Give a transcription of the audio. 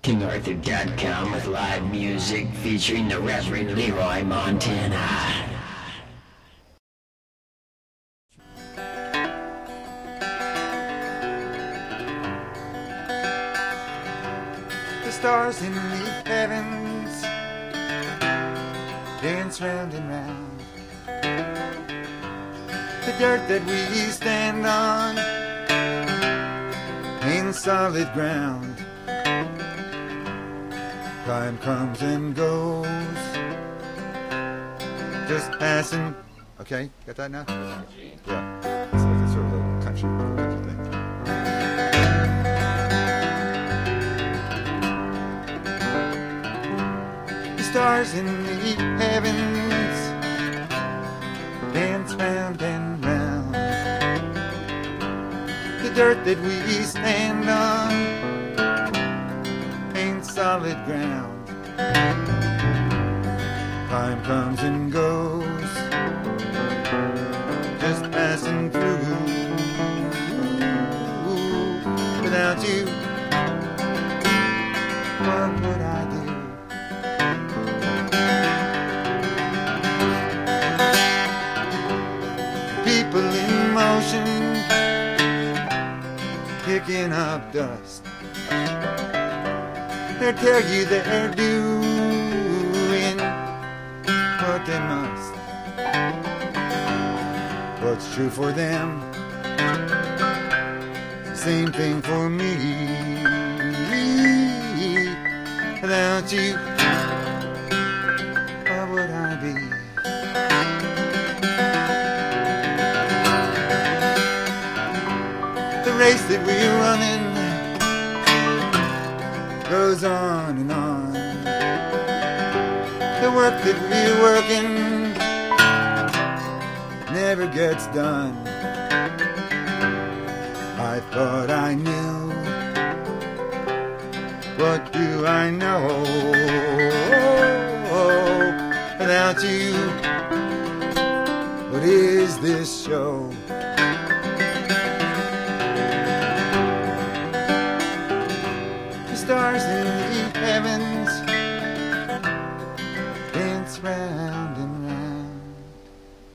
KingArthur.com with live music featuring the Reverend Leroy Montana. The stars in the heavens dance round and round. The dirt that we stand on ain't solid ground. Time comes and goes, just passing. Okay, got that now? Yeah, it's like a sort of little country thing. The stars in the heavens dance round and round. The dirt that we stand on ain't solid ground. Time comes and goes, just passing through. Without you, what would I do? People in motion, picking up dust. They'll tell you they're doing what they must. What's true for them, same thing for me. Without you, what would I be? The race that we're running goes on and on. The work that we're working never gets done. I thought I knew. What do I know? Without you, what is this show?